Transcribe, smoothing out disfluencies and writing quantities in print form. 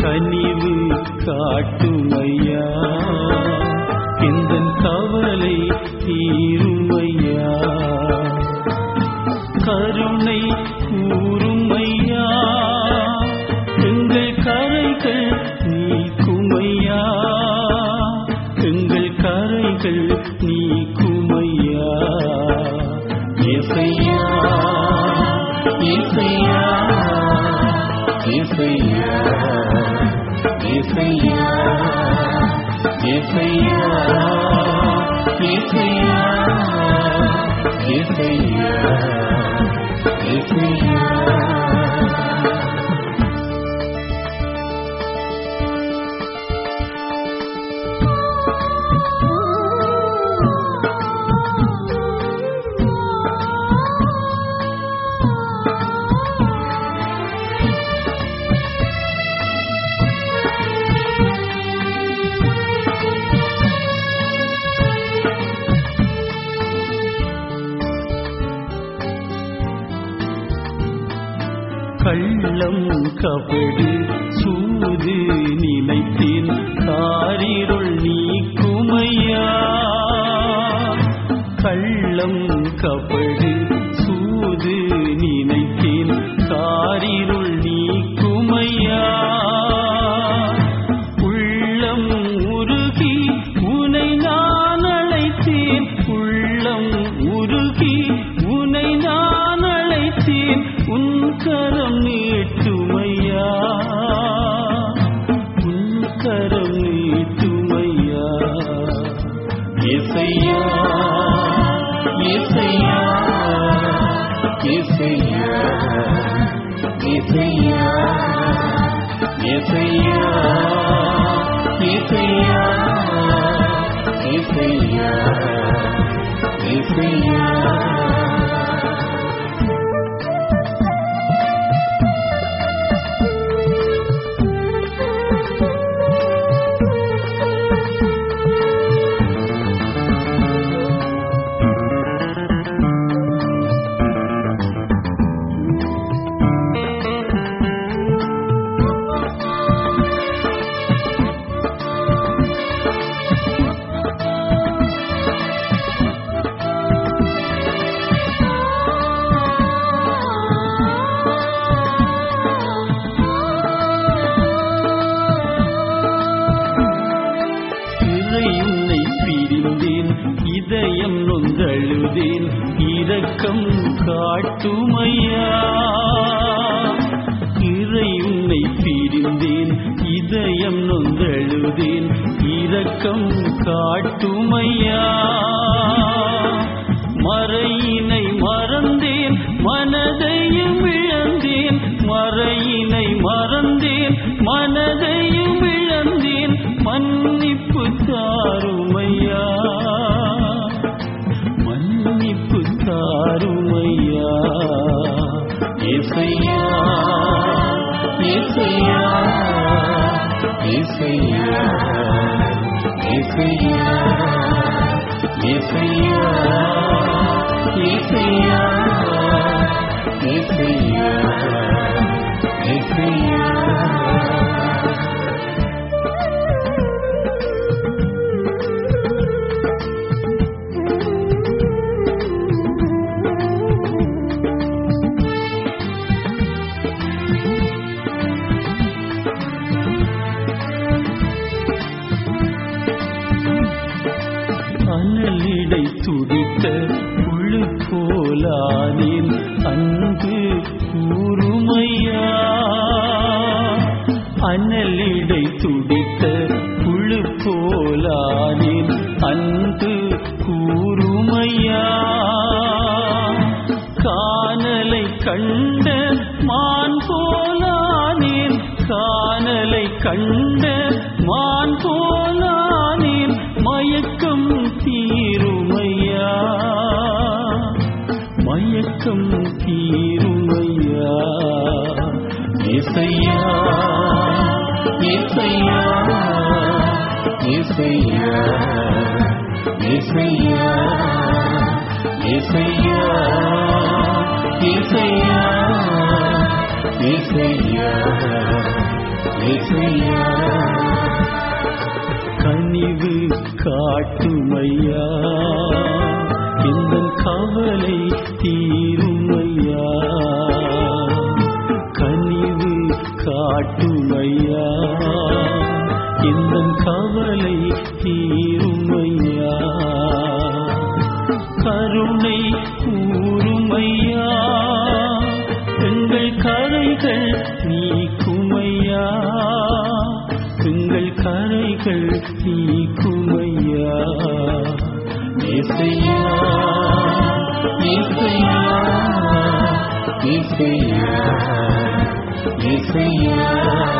கனிவு காட்டுமையா, எந்தன் கவலை தீருமையா, கருணை கூறுமையா, எங்கள் கரைகள் நீக்குமையா, எங்கள் கரைகள் நீக்குமையா. ஏசையா ஏசையா ஏசையா ஏசையா ஏசையா ஏசையா ஏசையா ஏசையா. கள்ளம் கபடு சூது நினைத்தேன் காரிருள் நீக்குமையா, கள்ளம் கபடு சூது நினைத்தேன் காரிருள் நீக்குமையா, உள்ளம் உருகி உனை நான் அழைத்தேன், உள்ளம் உருகி உனை நான் அழைத்தேன், உன் கரம் நீட்டுமையா, உன் கரம் நீட்டுமையா. ஏசையா ஏசையா ஏசையா ஏசையா ஏசையா ஏசையா ஏசையா ஏசையா. உன்னை பிரிந்தேன் இதயம் நொந்தழுதேன், இரக்கம் காட்டுமையா, இறை உன்னை பிரிந்தேன் இதயம் நொந்தழுதேன், இரக்கம் காட்டுமையா, மறையினை மறந்தேன் மனதையும் இழந்தேன், மறையினை மறந்தேன் மனதையும் இழந்தேன், மன்னிப்பு தாருமையா, மன்னிப்பு தாருமையா. ஏசையா ஏசையா ஏசையா ஏசையா ஏசையா ஏசையா ஏசையா ஏசையா. அனலிடை துடித்த புழு போலானேன், அன்பு கூறுமையா, அனலிடை துடித்த புழு போலானேன், அன்பு கூறுமையா, காணலை கண்ட மான் போலானேன், காணலை கண்ட மான் போலானேன், மயக்கம் தீருமையா, மயக்கம் தீருமையா. ஏசையா ஏசையா ஏசையா ஏசையா ஏசையா ஏசையா ஏசையா ஏசையா கனிவு காட்டுமையா இந்த கவலை தீருமையா கனிவு காட்டுமையா இந்த கவலை தீருமையா கருணை கூறுமையா எங்கள் கரைகள் நீக்குமையா எங்கள் கரைகள் நீக்குமையா ஏசையா ஏசையா ஏசையா ஏசையா